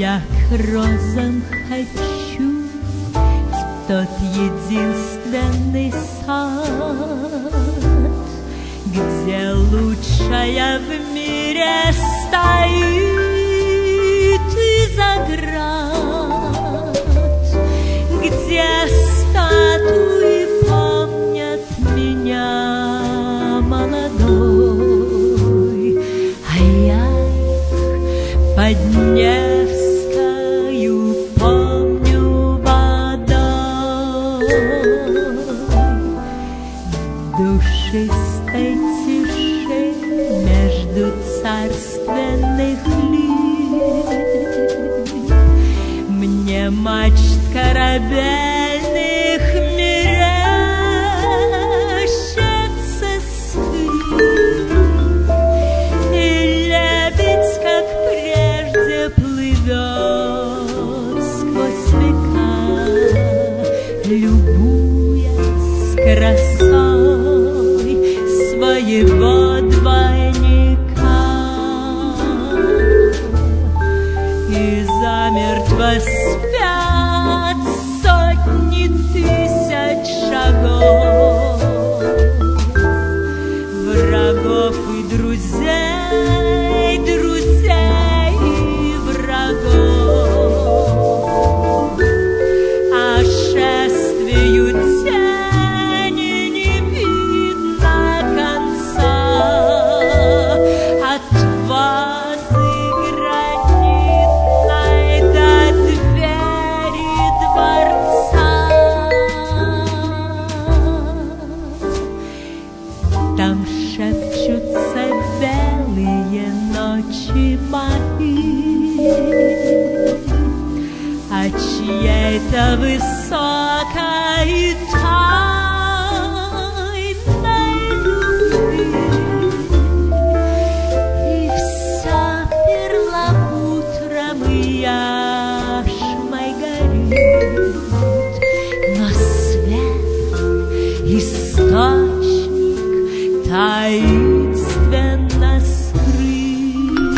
Я к розам хочу в тот единственный сад, где лучшая в мире стоит изоград, где статуи помнят меня молодой, а я под Невскою помню водой. В душистой тиши между царственных лип мне мачт корабельных мерещится скрип, и лебедь, как прежде, плывет сквозь века, любуясь красой своего двойника, и замертво спят сотни тысяч шагов, врагов и друзей, друзей и врагов, а шествию тени не видно конца, от вазы гранитной до двери дворца. Там шепчутся белые ночи мои о чьей-то высокой тайной любви, и вся перламутром и яшмой горит, но свет, источник таинственно скрыт.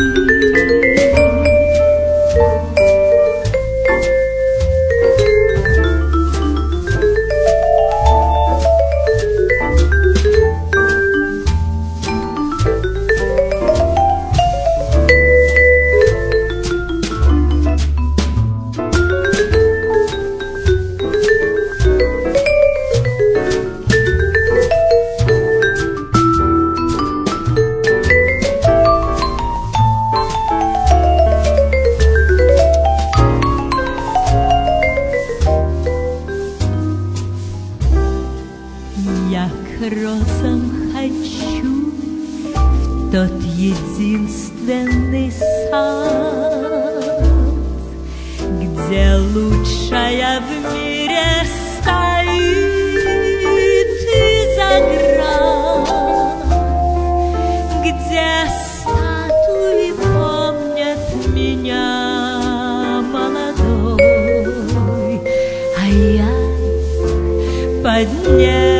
Я к розам хочу в тот единственный сад, где лучшая в мире стоит изоград, где статуи помнят меня молодой, а я под небом